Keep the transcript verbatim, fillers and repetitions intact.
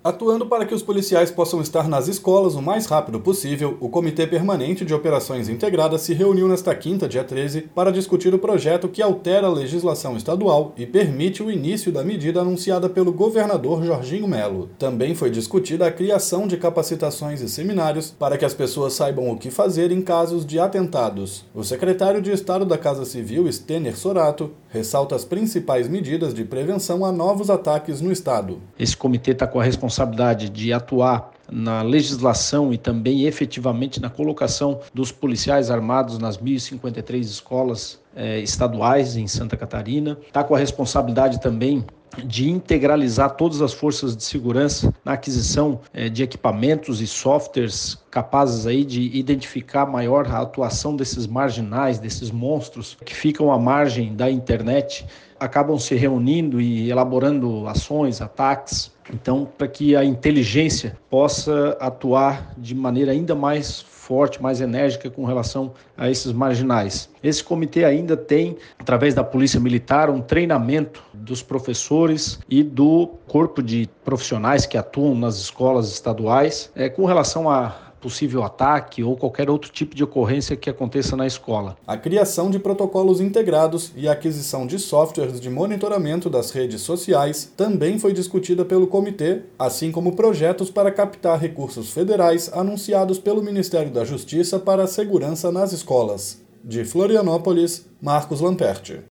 Atuando para que os policiais possam estar nas escolas o mais rápido possível, o Comitê Permanente de Operações Integradas se reuniu nesta quinta, dia treze, para discutir o projeto que altera a legislação estadual e permite o início da medida anunciada pelo governador Jorginho Melo. Também foi discutida a criação de capacitações e seminários para que as pessoas saibam o que fazer em casos de atentados. O secretário de Estado da Casa Civil, Stenner Sorato, ressalta as principais medidas de prevenção a novos ataques no estado. Esse comitê está com a responsabilidade de atuar na legislação e também efetivamente na colocação dos policiais armados nas mil e cinquenta e três escolas eh, estaduais em Santa Catarina. Está com a responsabilidade também de integralizar todas as forças de segurança na aquisição eh, de equipamentos e softwares capazes aí de identificar maior a atuação desses marginais, desses monstros que ficam à margem da internet, acabam se reunindo e elaborando ações, ataques. Então, para que a inteligência possa atuar de maneira ainda mais forte, mais enérgica com relação a esses marginais. Esse comitê ainda tem, através da Polícia Militar, um treinamento dos professores e do corpo de profissionais que atuam nas escolas estaduais é, com relação a possível ataque ou qualquer outro tipo de ocorrência que aconteça na escola. A criação de protocolos integrados e a aquisição de softwares de monitoramento das redes sociais também foi discutida pelo comitê, assim como projetos para captar recursos federais anunciados pelo Ministério da Justiça para a segurança nas escolas. De Florianópolis, Marcos Lamperti.